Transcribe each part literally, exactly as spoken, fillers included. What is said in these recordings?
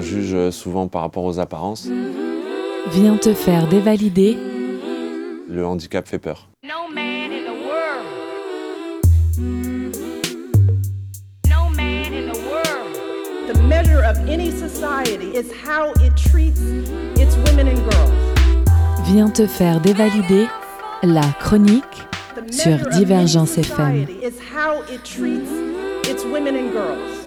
juge souvent par rapport aux apparences. Viens te faire dévalider. Le handicap fait peur. No man in the world. No man in the world. The measure of any society is how it treats its women and girls. Viens te faire dévalider. La chronique The sur measure of any Divergence F M. society is how it treats its women and girls.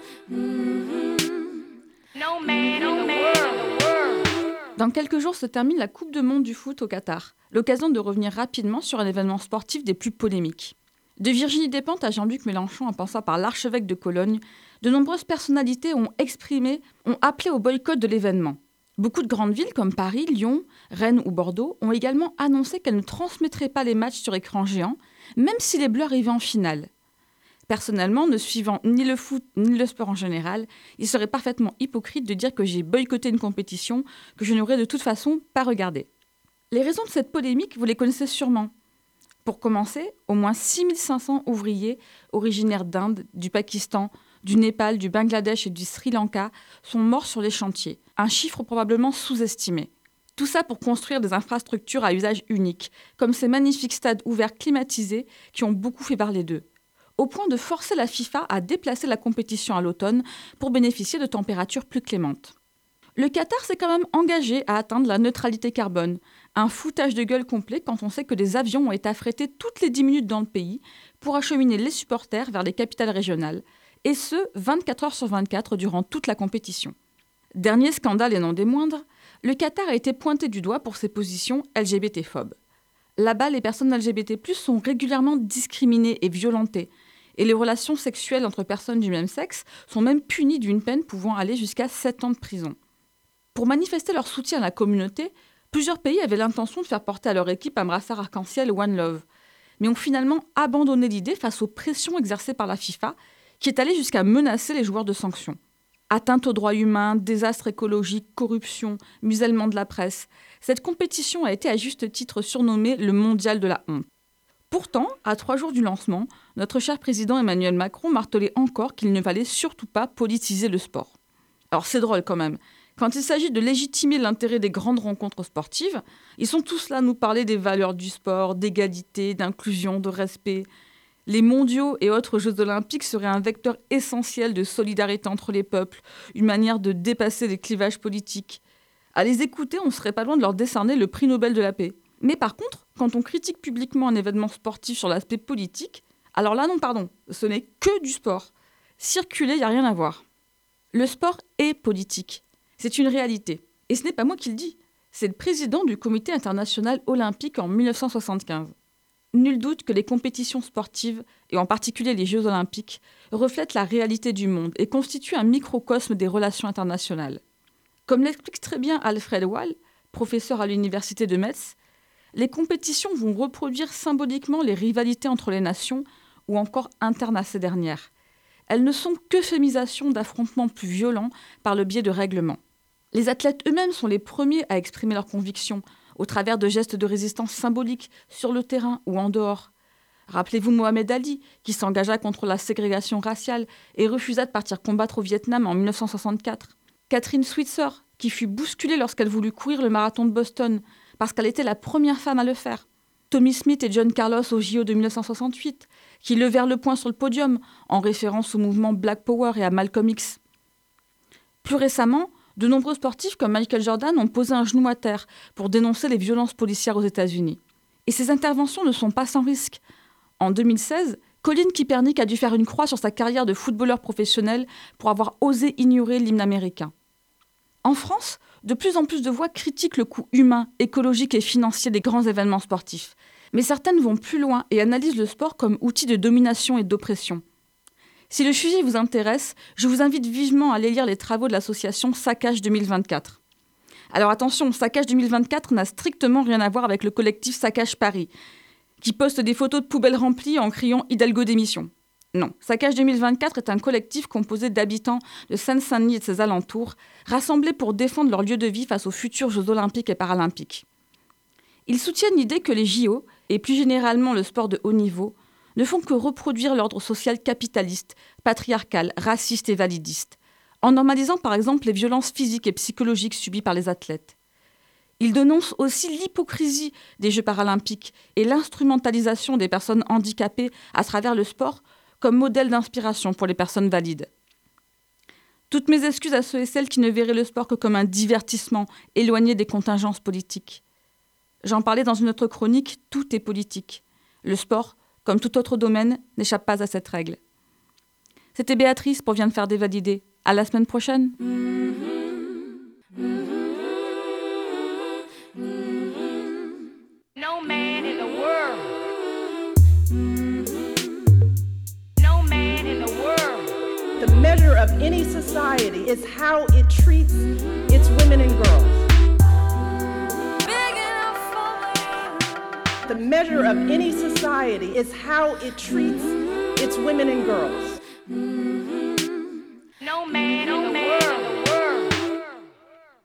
No man in the world. Dans quelques jours se termine la Coupe du Monde du foot au Qatar. L'occasion de revenir rapidement sur un événement sportif des plus polémiques. De Virginie Despentes à Jean-Luc Mélenchon en passant par l'archevêque de Cologne, de nombreuses personnalités ont exprimé, ont appelé au boycott de l'événement. Beaucoup de grandes villes comme Paris, Lyon, Rennes ou Bordeaux ont également annoncé qu'elles ne transmettraient pas les matchs sur écran géant, même si les Bleus arrivaient en finale. Personnellement, ne suivant ni le foot ni le sport en général, il serait parfaitement hypocrite de dire que j'ai boycotté une compétition que je n'aurais de toute façon pas regardée. Les raisons de cette polémique, vous les connaissez sûrement. Pour commencer, au moins six mille cinq cents ouvriers originaires d'Inde, du Pakistan, du Népal, du Bangladesh et du Sri Lanka sont morts sur les chantiers, un chiffre probablement sous-estimé. Tout ça pour construire des infrastructures à usage unique, comme ces magnifiques stades ouverts climatisés qui ont beaucoup fait parler d'eux, au point de forcer la FIFA à déplacer la compétition à l'automne pour bénéficier de températures plus clémentes. Le Qatar s'est quand même engagé à atteindre la neutralité carbone, un foutage de gueule complet quand on sait que des avions ont été affrétés toutes les dix minutes dans le pays pour acheminer les supporters vers les capitales régionales, et ce, vingt-quatre heures sur vingt-quatre durant toute la compétition. Dernier scandale et non des moindres, le Qatar a été pointé du doigt pour ses positions L G B T-phobes. Là-bas, les personnes L G B T plus, sont régulièrement discriminées et violentées, et les relations sexuelles entre personnes du même sexe sont même punies d'une peine pouvant aller jusqu'à sept ans de prison. Pour manifester leur soutien à la communauté, plusieurs pays avaient l'intention de faire porter à leur équipe un brassard arc-en-ciel One Love, mais ont finalement abandonné l'idée face aux pressions exercées par la FIFA, qui est allée jusqu'à menacer les joueurs de sanctions. Atteinte aux droits humains, désastre écologique, corruption, musellement de la presse, cette compétition a été à juste titre surnommée le mondial de la honte. Pourtant, à trois jours du lancement, notre cher président Emmanuel Macron martelait encore qu'il ne fallait surtout pas politiser le sport. Alors c'est drôle quand même. Quand il s'agit de légitimer l'intérêt des grandes rencontres sportives, ils sont tous là à nous parler des valeurs du sport, d'égalité, d'inclusion, de respect. Les mondiaux et autres Jeux olympiques seraient un vecteur essentiel de solidarité entre les peuples, une manière de dépasser les clivages politiques. À les écouter, on serait pas loin de leur décerner le prix Nobel de la paix. Mais par contre, quand on critique publiquement un événement sportif sur l'aspect politique, alors là non pardon, ce n'est que du sport. Circuler, il n'y a rien à voir. Le sport est politique. C'est une réalité. Et ce n'est pas moi qui le dis. C'est le président du Comité international olympique en mille neuf cent soixante-quinze. Nul doute que les compétitions sportives, et en particulier les Jeux olympiques, reflètent la réalité du monde et constituent un microcosme des relations internationales. Comme l'explique très bien Alfred Wall, professeur à l'université de Metz, les compétitions vont reproduire symboliquement les rivalités entre les nations ou encore internes à ces dernières. Elles ne sont qu'euphémisation d'affrontements plus violents par le biais de règlements. Les athlètes eux-mêmes sont les premiers à exprimer leurs convictions au travers de gestes de résistance symboliques sur le terrain ou en dehors. Rappelez-vous Mohamed Ali, qui s'engagea contre la ségrégation raciale et refusa de partir combattre au Vietnam en mille neuf cent soixante-quatre. Catherine Switzer, qui fut bousculée lorsqu'elle voulut courir le marathon de Boston, parce qu'elle était la première femme à le faire. Tommy Smith et John Carlos au J O de mille neuf cent soixante-huit, qui levèrent le poing sur le podium en référence au mouvement Black Power et à Malcolm X. Plus récemment, de nombreux sportifs comme Michael Jordan ont posé un genou à terre pour dénoncer les violences policières aux États-Unis. Et ces interventions ne sont pas sans risque. En deux mille seize, Colin Kaepernick a dû faire une croix sur sa carrière de footballeur professionnel pour avoir osé ignorer l'hymne américain. En France, de plus en plus de voix critiquent le coût humain, écologique et financier des grands événements sportifs. Mais certaines vont plus loin et analysent le sport comme outil de domination et d'oppression. Si le sujet vous intéresse, je vous invite vivement à aller lire les travaux de l'association Saccage deux mille vingt-quatre. Alors attention, Saccage deux mille vingt-quatre n'a strictement rien à voir avec le collectif Saccage Paris, qui poste des photos de poubelles remplies en criant « Hidalgo démission ». Non, Saccage deux mille vingt-quatre est un collectif composé d'habitants de Seine-Saint-Denis et de ses alentours, rassemblés pour défendre leur lieu de vie face aux futurs Jeux olympiques et paralympiques. Ils soutiennent l'idée que les J O, et plus généralement le sport de haut niveau, ne font que reproduire l'ordre social capitaliste, patriarcal, raciste et validiste. en normalisant par exemple les violences physiques et psychologiques subies par les athlètes. Il dénonce aussi l'hypocrisie des Jeux paralympiques et l'instrumentalisation des personnes handicapées à travers le sport comme modèle d'inspiration pour les personnes valides. Toutes mes excuses à ceux et celles qui ne verraient le sport que comme un divertissement éloigné des contingences politiques. J'en parlais dans une autre chronique, tout est politique. Le sport, comme tout autre domaine, n'échappe pas à cette règle. C'était Béatrice pour Viens te faire dévalider. À la semaine prochaine. No man in the world. No man in the world. The measure of any society is how it treats its women and girls. The measure of any society is how it treats its women and girls. No man in the world.